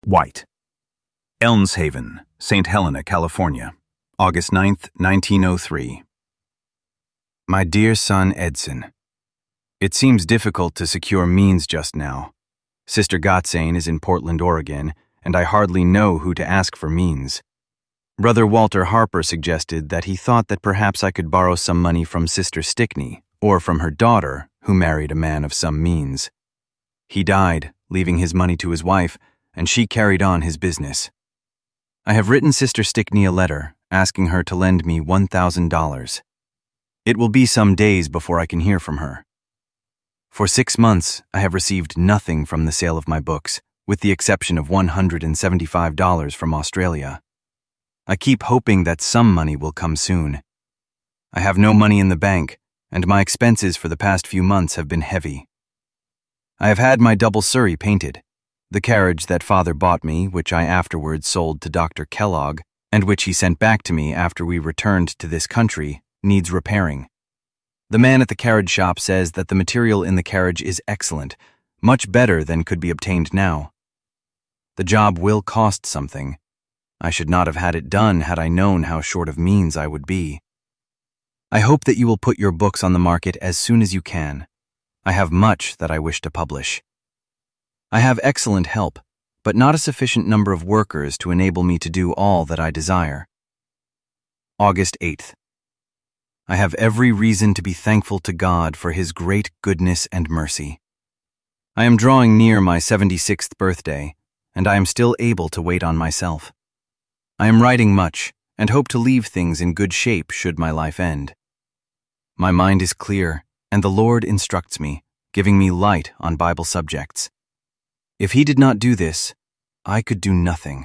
White. Elmshaven, St. Helena, California, August 9, 1903. My dear son Edson, it seems difficult to secure means just now. Sister Gottsane is in Portland, Oregon, and I hardly know who to ask for means. Brother Walter Harper suggested that he thought that perhaps I could borrow some money from Sister Stickney, or from her daughter, who married a man of some means. He died, leaving his money to his wife, and she carried on his business. I have written Sister Stickney a letter, asking her to lend me $1,000. It will be some days before I can hear from her. For 6 months, I have received nothing from the sale of my books, with the exception of $175 from Australia. I keep hoping that some money will come soon. I have no money in the bank, and my expenses for the past few months have been heavy. I have had my double surrey painted. The carriage that Father bought me, which I afterwards sold to Dr. Kellogg, and which he sent back to me after we returned to this country, needs repairing. The man at the carriage shop says that the material in the carriage is excellent, much better than could be obtained now. The job will cost something. I should not have had it done had I known how short of means I would be. I hope that you will put your books on the market as soon as you can. I have much that I wish to publish. I have excellent help, but not a sufficient number of workers to enable me to do all that I desire. August 8th. I have every reason to be thankful to God for His great goodness and mercy. I am drawing near my 76th birthday, and I am still able to wait on myself. I am writing much, and hope to leave things in good shape should my life end. My mind is clear, and the Lord instructs me, giving me light on Bible subjects. If He did not do this, I could do nothing.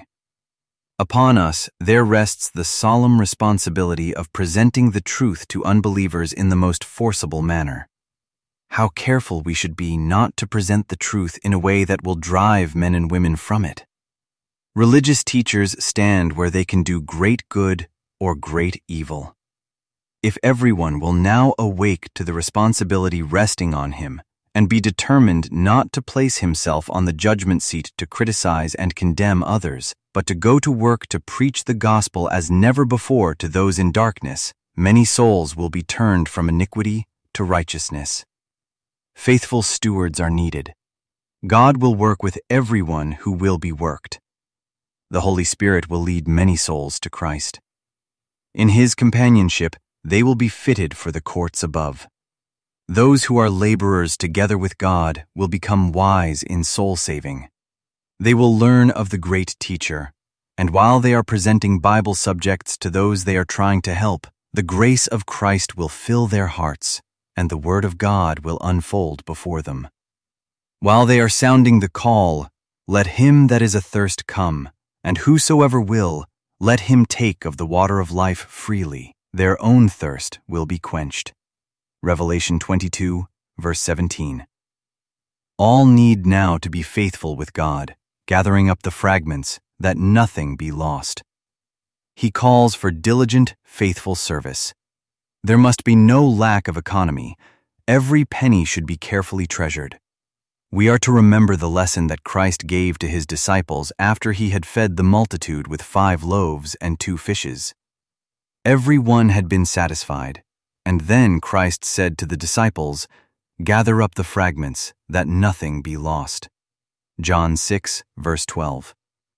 Upon us there rests the solemn responsibility of presenting the truth to unbelievers in the most forcible manner. How careful we should be not to present the truth in a way that will drive men and women from it. Religious teachers stand where they can do great good or great evil. If everyone will now awake to the responsibility resting on him and be determined not to place himself on the judgment seat to criticize and condemn others, but to go to work to preach the gospel as never before to those in darkness, many souls will be turned from iniquity to righteousness. Faithful stewards are needed. God will work with everyone who will be worked. The Holy Spirit will lead many souls to Christ. In His companionship, they will be fitted for the courts above. Those who are laborers together with God will become wise in soul-saving. They will learn of the great teacher, and while they are presenting Bible subjects to those they are trying to help, the grace of Christ will fill their hearts, and the Word of God will unfold before them. While they are sounding the call, let him that is athirst come, and whosoever will, let him take of the water of life freely. Their own thirst will be quenched. Revelation 22, verse 17. All need now to be faithful with God, gathering up the fragments, that nothing be lost. He calls for diligent, faithful service. There must be no lack of economy. Every penny should be carefully treasured. We are to remember the lesson that Christ gave to His disciples after He had fed the multitude with 5 loaves and 2 fishes. Every one had been satisfied, and then Christ said to the disciples, "Gather up the fragments, that nothing be lost." John 6, verse 12.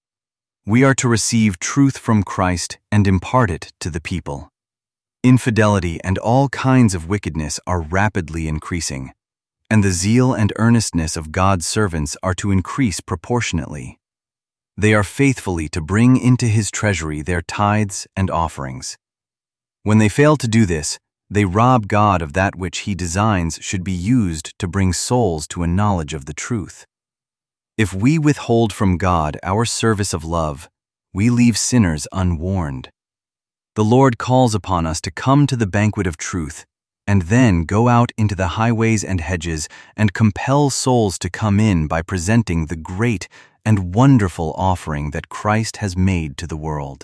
We are to receive truth from Christ and impart it to the people. Infidelity and all kinds of wickedness are rapidly increasing, and the zeal and earnestness of God's servants are to increase proportionately. They are faithfully to bring into His treasury their tithes and offerings. When they fail to do this, they rob God of that which He designs should be used to bring souls to a knowledge of the truth. If we withhold from God our service of love, we leave sinners unwarned. The Lord calls upon us to come to the banquet of truth, and then go out into the highways and hedges and compel souls to come in by presenting the great and wonderful offering that Christ has made to the world.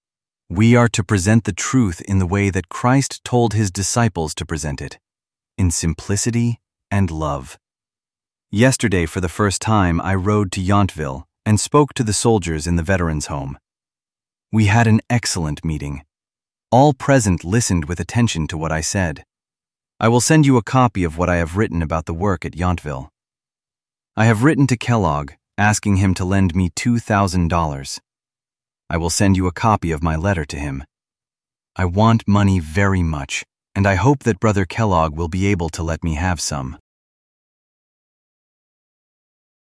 We are to present the truth in the way that Christ told His disciples to present it, in simplicity and love. Yesterday, for the first time, I rode to Yountville and spoke to the soldiers in the veterans' home. We had an excellent meeting. All present listened with attention to what I said. I will send you a copy of what I have written about the work at Yountville. I have written to Kellogg, asking him to lend me $2,000. I will send you a copy of my letter to him. I want money very much, and I hope that Brother Kellogg will be able to let me have some.